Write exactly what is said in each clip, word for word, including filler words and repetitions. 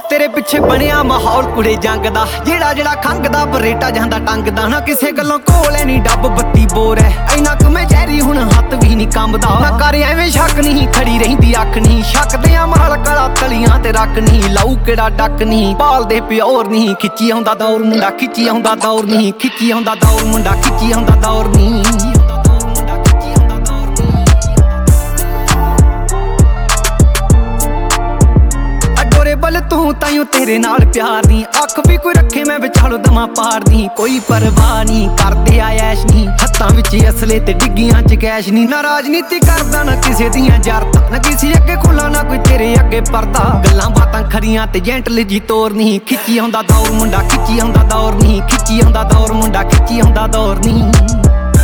तेरे पिछे बनिया माहौल कुड़े जंग दा जेड़ा जेड़ा खंगदा बरेटा जांदा टंगदा ना किसे गल्लों कोले नी डब बत्ती बोर है इना क मैं जहरी हुण हत्थ भी नी कंबदा ना कर एवें शक नहीं खड़ी रहिंदी अख नहीं शक दियां माल कला तलियां ते रख नहीं लाऊ केड़ा डक नहीं पाल दे प्योर नहीं खिच्ची आउंदा दौर मुंडा खिच्ची आउंदा दौर नहीं खिच्ची आउंदा दौर मुंडा खिच्ची आउंदा दौर नहीं बल तू ताइयों तेरे नाल प्यार दी अख भी कोई रखे मैं विचालो दमा पार दी कोई परवाह नहीं करदे आयैश नहीं हत्थां विच असले ते डिग्गियां च कैश नहीं ना राजनीति करदा ना किसे दियां जरता ना किसी अगे खुला ना कोई तेरे अगे परदा गल्लां बातां खरियां ते जेंटल जी तोर नहीं खिच्ची आउंदा दौर मुंडा खिच्ची आउंदा दौर नहीं खिच्ची आउंदा दौर मुंडा खिच्ची आउंदा दौर नहीं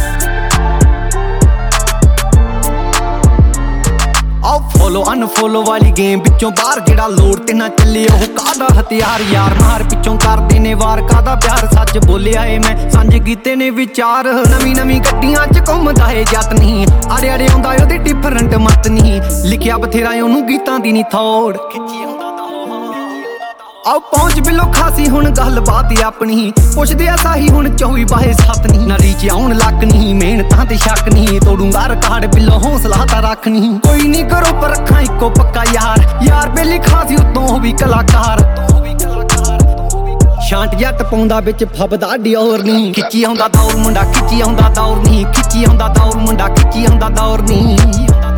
फॉलो अनफॉलो वाली गेम पिछों बाहर जेड़ा लोड़ ते ना चले ओह कादा हथियार यार मार पिछों करदे ने वार कादा प्यार सच बोलिया ए मैं सांझे कीते ने विचार नवी नवी गड्डियां च घुमदा है जत नहीं आड़े आड़े आउंदा ओहदी डिफरेंट मत नहीं लिखिया बथेरा ओनू गीतां दी नी थोड़ आओ पहुंच बिलो खासी हुण गल बात अपनी पुछदे आ साही हुण चौबी बाहे सत्त नहीं ना रीच आउण लक नहीं मेहनतां ते शक नहीं तोड़ूंगा रिकार्ड बिलो हौसला तां रख नहीं कोई नहीं करो पर रखां इको पक्का यार यार बेली खासी उत्तों भी कलाकार शांट जट पाउंदा बिच फबदा डिओर नहीं खिच्ची आउंदा दौर मुंडा खिच्ची आउंदा दौर नहीं खिच्ची आउंदा दौर मुंडा खिच्ची आउंदा दौर नहीं